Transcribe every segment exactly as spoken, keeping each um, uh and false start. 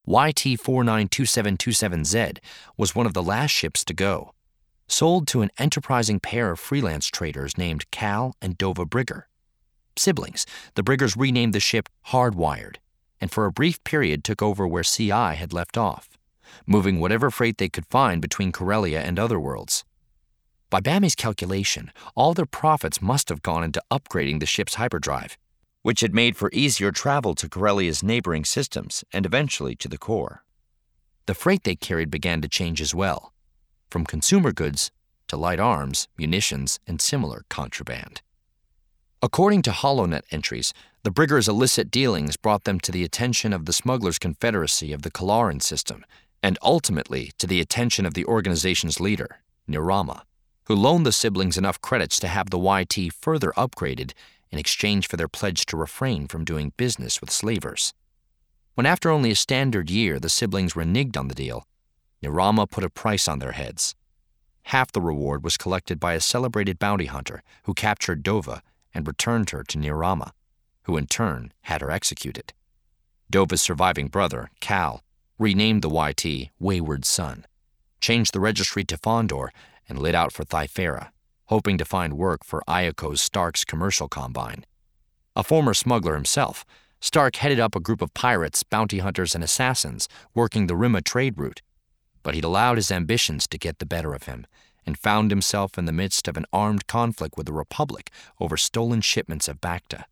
Y T four nine two seven two seven Z was one of the last ships to go, sold to an enterprising pair of freelance traders named Cal and Dova Brigger. Siblings, the Briggers renamed the ship Hardwired, and for a brief period took over where C I had left off, moving whatever freight they could find between Corellia and other worlds. By Bammi's calculation, all their profits must have gone into upgrading the ship's hyperdrive, which had made for easier travel to Corellia's neighboring systems and eventually to the core. The freight they carried began to change as well, from consumer goods to light arms, munitions, and similar contraband. According to HoloNet entries, the Briggers' illicit dealings brought them to the attention of the Smugglers' Confederacy of the Kalaran system, and ultimately to the attention of the organization's leader, Nirama, who loaned the siblings enough credits to have the Y T further upgraded in exchange for their pledge to refrain from doing business with slavers. When after only a standard year the siblings reneged on the deal, Nirama put a price on their heads. Half the reward was collected by a celebrated bounty hunter who captured Dova and returned her to Nirama, who in turn had her executed. Dova's surviving brother, Cal, renamed the Y T Wayward Son, changed the registry to Fondor, and lit out for Thyfera, hoping to find work for Iacos Stark's commercial combine. A former smuggler himself, Stark headed up a group of pirates, bounty hunters, and assassins working the Rima trade route, but he'd allowed his ambitions to get the better of him and found himself in the midst of an armed conflict with the Republic over stolen shipments of Bacta.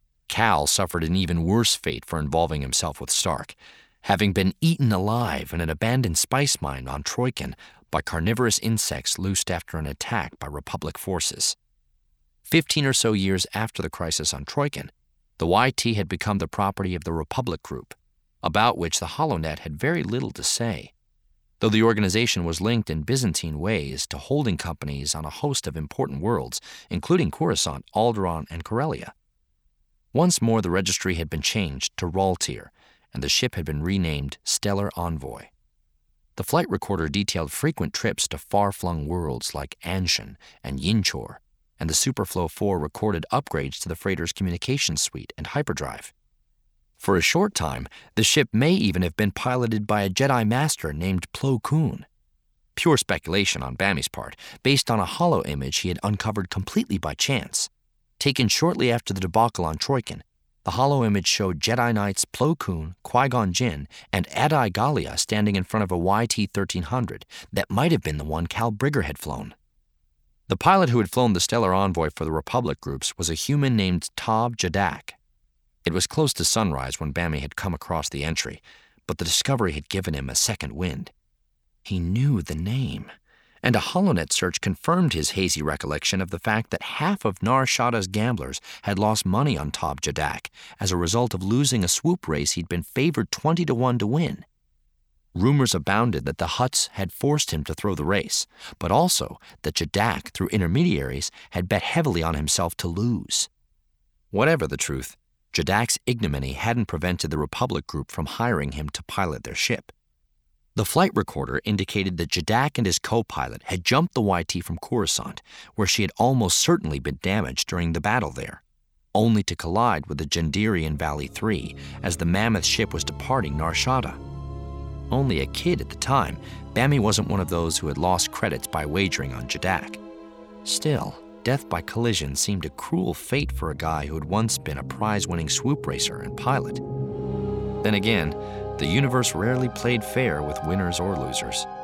Cal suffered an even worse fate for involving himself with Stark, having been eaten alive in an abandoned spice mine on Troikan by carnivorous insects loosed after an attack by Republic forces. Fifteen or so years after the crisis on Troikan, the Y T had become the property of the Republic Group, about which the HoloNet had very little to say, though the organization was linked in Byzantine ways to holding companies on a host of important worlds, including Coruscant, Alderaan, and Corellia. Once more the registry had been changed to Raltir, and the ship had been renamed Stellar Envoy. The flight recorder detailed frequent trips to far-flung worlds like Anshan and Yinchor, and the Superflow four recorded upgrades to the freighter's communications suite and hyperdrive. For a short time, the ship may even have been piloted by a Jedi Master named Plo Koon. Pure speculation on Bammi's part, based on a holo image he had uncovered completely by chance. Taken shortly after the debacle on Troikan, the holo image showed Jedi Knights Plo Koon, Qui-Gon Jinn, and Adi Gallia standing in front of a Y T thirteen hundred that might have been the one Cal Brigger had flown. The pilot who had flown the Stellar Envoy for the Republic groups was a human named Tob Jadak. It was close to sunrise when Bammi had come across the entry, but the discovery had given him a second wind. He knew the name, and a HoloNet search confirmed his hazy recollection of the fact that half of Nar Shadda's gamblers had lost money on Tob Jadak as a result of losing a swoop race he'd been favored twenty to one to win. Rumors abounded that the Hutts had forced him to throw the race, but also that Jadak, through intermediaries, had bet heavily on himself to lose. Whatever the truth, Jadak's ignominy hadn't prevented the Republic group from hiring him to pilot their ship. The flight recorder indicated that Jadak and his co-pilot had jumped the Y T from Coruscant, where she had almost certainly been damaged during the battle there, only to collide with the Gendirian Valley three as the mammoth ship was departing Nar Shadda. Only a kid at the time, Bammi wasn't one of those who had lost credits by wagering on Jadak. Still, death by collision seemed a cruel fate for a guy who had once been a prize-winning swoop racer and pilot. Then again, the universe rarely played fair with winners or losers.